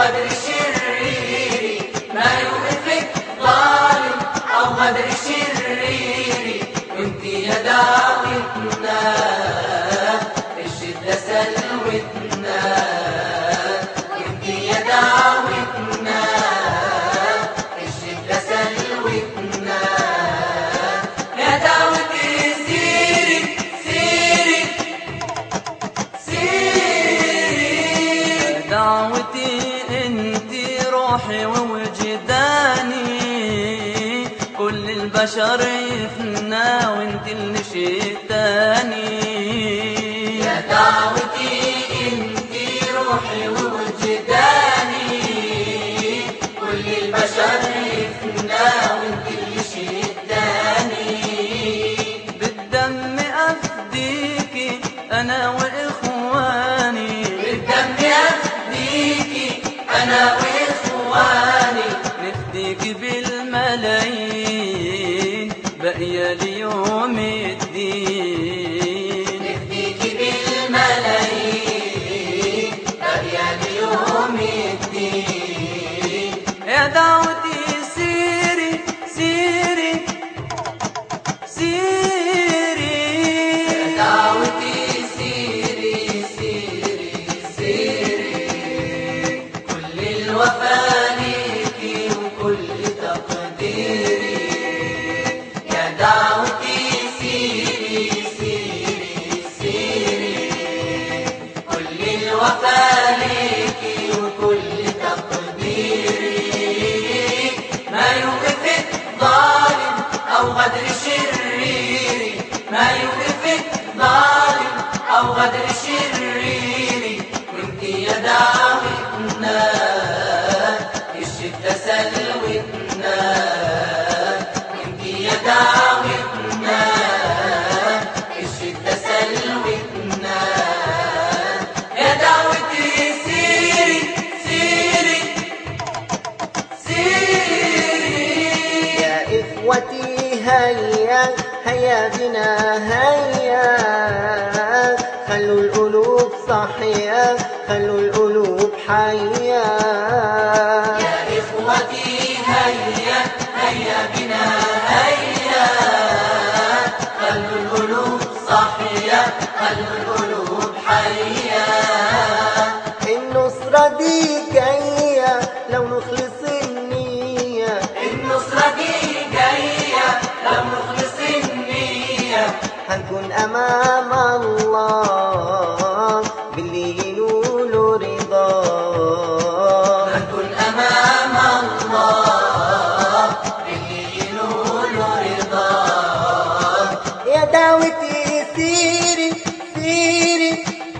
غدر شرير، ما يوقفك ظالم أو غدر شرير، وانت يا دعوتنا الشدة سلوتنا، وانت يا دعوتنا الشدة سلوتنا، يا دعوتي سيري سيري سيري، دعوتي انتي روحي ووجداني، كل البشر يفنى وانتي اللي شئتاني، يا دعوتي انتي روحي ووجداني، كل البشر يفنى وانتي اللي شئتاني، بالدم افديكي انا واخواني، بالدم افديكي انا واخواني، نفديكي بالملايين باقية ليوم الدين، نفديكي بالملايين باقية ليوم الدين، يا دعوتي سيري سيري سيري، يا دعوتي سيري سيري سيري، كل الوفا ليكي وكل تقديري، يا دعوتي سيري سيري سيري، كل الوفا ليكي وكل تقديري، ما يوقفك ظالم أو غدر شرير، ما يوقفك ظالم أو غدر شرير، وانت يا دعوتنا الشدة سلوتنا، وانت يا دعوتنا الشدة سلوتنا، يا دعوتي سيري سيري سيري، يا إخوتي هيا هيا بنا هيا، خلوا القلوب صحية خلوا القلوب حية، يا إخوتي هيا هيا بنا هيا، خلوا القلوب صحية خلوا القلوب حية، النصرة دي جاية لو نخلص النية، النصرة دي جاية لو نخلص النية، هنكون أمام الله باللي ينولوا رضاه، نكون أمام الله باللي ينول رضاه، يا دعوتي سيري سيري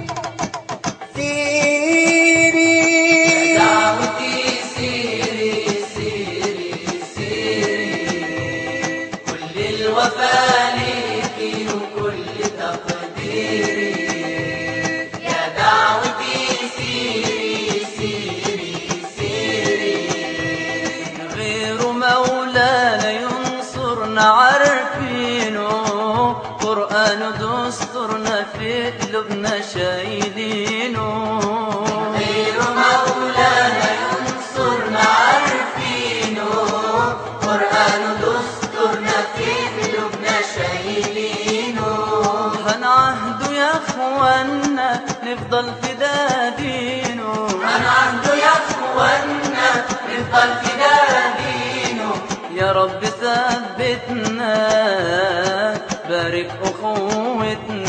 سيري، دعوتي سيري سيري سيري، كل الوفا ليكي وكل تقديري، يا دعوتي سيري سيري سيري، غير مولانا ينصرنا عارفينه، قرآن دستورنا في قلوبنا شايلينه، غير مولانا ينصرنا عارفينه، قرآن دستورنا في قلوبنا شايلينه، هنعهده يا اخوانا نفضل في دينه، هنعهده يا اخوانا نفضل في دينه، يا رب ثبتنا بارك أخوتنا.